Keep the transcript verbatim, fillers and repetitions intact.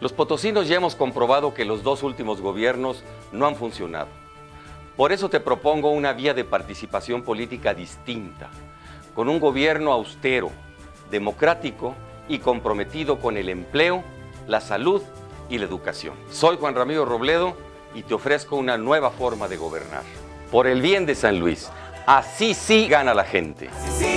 Los potosinos ya hemos comprobado que los dos últimos gobiernos no han funcionado. Por eso te propongo una vía de participación política distinta, con un gobierno austero, democrático y comprometido con el empleo, la salud y la educación. Soy Juan Ramiro Robledo y te ofrezco una nueva forma de gobernar. Por el bien de San Luis, así sí gana la gente.